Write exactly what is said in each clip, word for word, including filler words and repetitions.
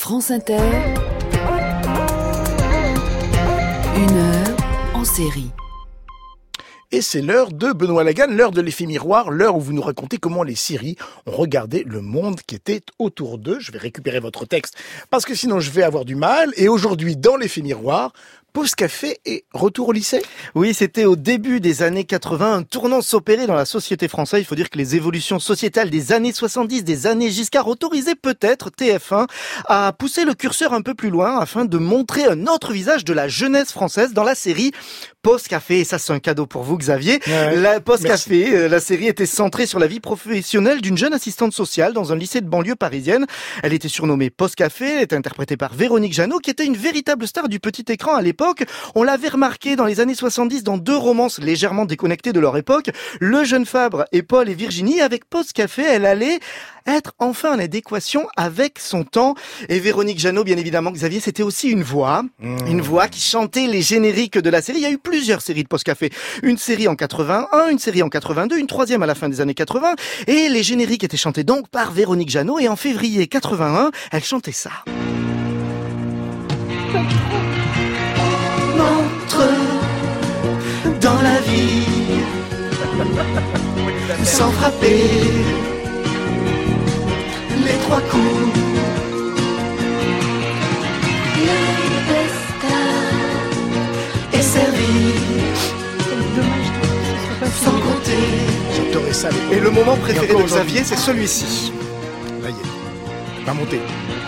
France Inter, une heure en série. Et c'est l'heure de Benoît Lagan, l'heure de l'effet miroir, l'heure où vous nous racontez comment les séries ont regardé le monde qui était autour d'eux. Je vais récupérer votre texte parce que sinon je vais avoir du mal. Et aujourd'hui, dans l'effet miroir, pause café et retour au lycée. Oui, c'était au début des années quatre-vingts, un tournant s'opérait dans la société française. Il faut dire que les évolutions sociétales des années soixante-dix, des années Giscard autorisaient peut-être T F un à pousser le curseur un peu plus loin afin de montrer un autre visage de la jeunesse française dans la série Pause Café. Et ça, c'est un cadeau pour vous, Xavier. Ouais, la Pause Café, la série était centrée sur la vie professionnelle d'une jeune assistante sociale dans un lycée de banlieue parisienne. Elle était surnommée Pause Café. Elle était interprétée par Véronique Jeannot, qui était une véritable star du petit écran à l'époque. On l'avait remarqué dans les années soixante-dix dans deux romances légèrement déconnectées de leur époque, Le Jeune Fabre et Paul et Virginie. Avec Pause Café, elle allait être enfin en adéquation avec son temps. Et Véronique Jeannot, bien évidemment, Xavier, c'était aussi une voix, mmh. une voix qui chantait les génériques de la série. Il y a eu plusieurs séries de Pause Café. Une série en quatre-vingt-un, une série en quatre-vingt-deux, une troisième à la fin des années quatre-vingts. Et les génériques étaient chantés donc par Véronique Jeannot. Et en février quatre-vingt-un, elle chantait ça. Montre dans la vie sans frapper les trois coups. Le destin est servi. Sans compter. J'adorais ça. Et le moment préféré de Xavier, c'est celui-ci. Là, il est. Va monter.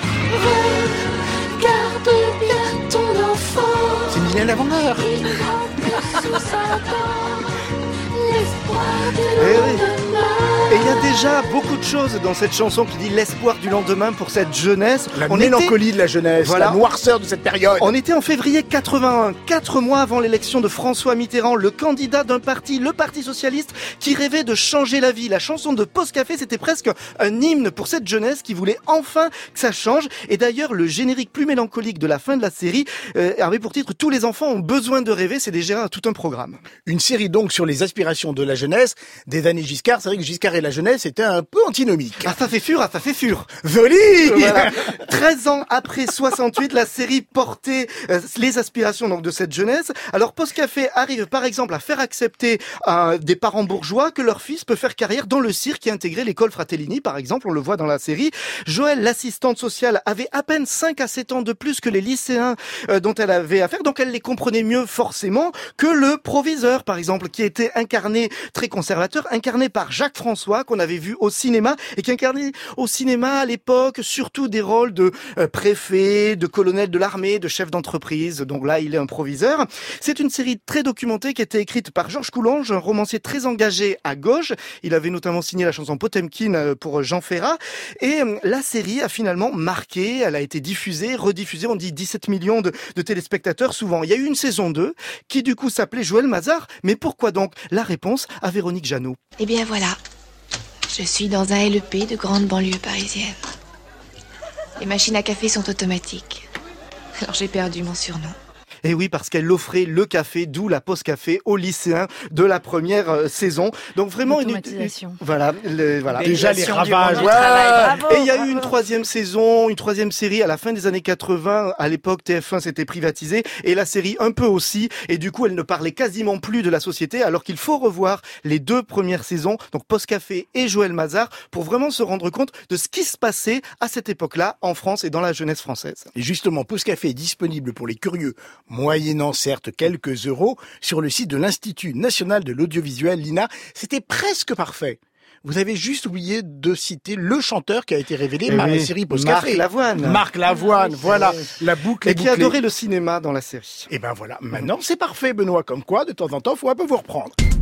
Regarde bien ton enfant. C'est Mylène avant l'heure. Il rentre sous sa dent l'espoir du Eh oui. lendemain. Et il y a déjà beaucoup de choses dans cette chanson qui dit l'espoir du lendemain pour cette jeunesse. La on mélancolie était... de la jeunesse, voilà. La noirceur de cette période. On était en février quatre-vingt-un, quatre mois avant l'élection de François Mitterrand, le candidat d'un parti, le Parti Socialiste, qui rêvait de changer la vie. La chanson de Pause Café, c'était presque un hymne pour cette jeunesse qui voulait enfin que ça change. Et d'ailleurs, le générique plus mélancolique de la fin de la série euh, avait pour titre « Tous les enfants ont besoin de rêver ». C'est déjà tout un programme. Une série donc sur les aspirations de la jeunesse des années Giscard. C'est vrai que Giscard et la jeunesse étaient un peu antinomiques. Ah, ça fait fur, ah, ça fait fur. Joli. Voilà. treize ans après soixante-huit, la série portait euh, les aspirations donc de cette jeunesse. Alors Pause Café arrive par exemple à faire accepter euh, des parents bourgeois que leur fils peut faire carrière dans le cirque et intégrer l'école Fratellini par exemple, on le voit dans la série. Joëlle, l'assistante sociale, avait à peine cinq à sept ans de plus que les lycéens euh, dont elle avait affaire, donc elle les comprenait mieux forcément que le proviseur par exemple, qui était incarné, très conservateur, incarné par Jacques François, qu'on avait vu au cinéma et qui incarnait au cinéma à l'époque surtout des rôles de euh, préfet, de colonel de l'armée, de chef d'entreprise. Donc là, il est un proviseur. C'est une série très documentée qui a été écrite par Georges Coulanges, un romancier très engagé à gauche. Il avait notamment signé la chanson Potemkin pour Jean Ferrat. Et euh, la série a finalement marqué, elle a été diffusée, rediffusée, on dit dix-sept millions de, de téléspectateurs souvent. Il y a eu une saison deux qui du coup s'appelait Joël Mazar. Mais pourquoi donc? La réponse à Véronique Jeannot. Eh bien voilà. Je suis dans un L E P de grande banlieue parisienne. Les machines à café sont automatiques. Alors j'ai perdu mon surnom. Et oui, parce qu'elle offrait le café, d'où la Pause Café aux lycéens de la première euh, saison. Donc vraiment une automatisation. Voilà, le, voilà. Déjà les ravages. Ouais. Bravo, et il y a bravo. eu une troisième saison, une troisième série à la fin des années quatre-vingts. À l'époque, T F un s'était privatisé et la série un peu aussi. Et du coup, elle ne parlait quasiment plus de la société, alors qu'il faut revoir les deux premières saisons, donc Pause Café et Joël Mazar, pour vraiment se rendre compte de ce qui se passait à cette époque-là en France et dans la jeunesse française. Et justement, Pause Café est disponible pour les curieux, moyennant certes quelques euros, sur le site de l'Institut National de l'Audiovisuel, l'I N A. C'était presque parfait. Vous avez juste oublié de citer le chanteur qui a été révélé Et par oui, la série Pause Marc Café. Lavoine. Marc Lavoine, voilà. La boucle est Et qui bouclée. adorait le cinéma dans la série. Et ben voilà, maintenant c'est parfait Benoît, comme quoi de temps en temps faut un peu vous reprendre.